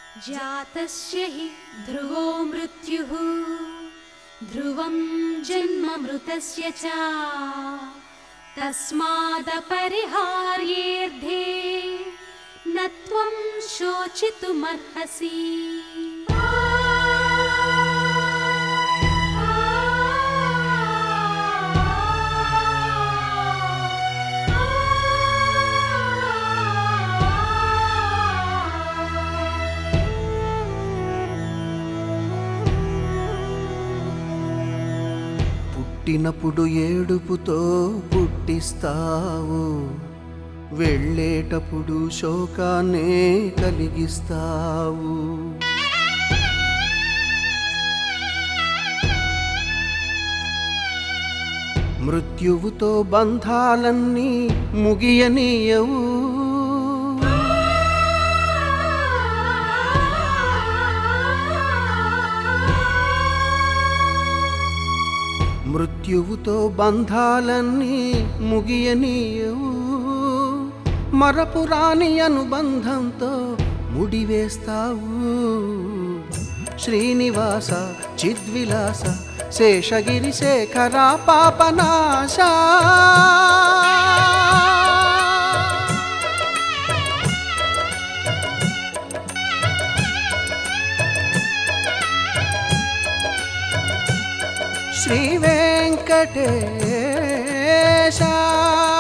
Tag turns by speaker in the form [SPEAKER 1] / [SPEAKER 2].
[SPEAKER 1] जातस्य हि ध्रुवो मृत्युः ध्रुवं जन्म मृतस्य च तस्मादपरिहार्येऽर्धे न त्वं शोचितुमर्हसि।
[SPEAKER 2] పుట్టినప్పుడు ఏడుపుతో పుట్టిస్తావు, వెళ్ళేటప్పుడు శోకాన్నే కలిగిస్తావు. మృత్యువుతో బంధాలన్నీ ముగియనీయవు, మృత్యువుతో బంధాలన్నీ ముగియనీయవు. మరపురాని అనుబంధంతో ముడివేస్తావు. శ్రీనివాస చిద్విలాస శేషగిరి శేఖర పాపనాశ, శ్రీ వెంకటేశ.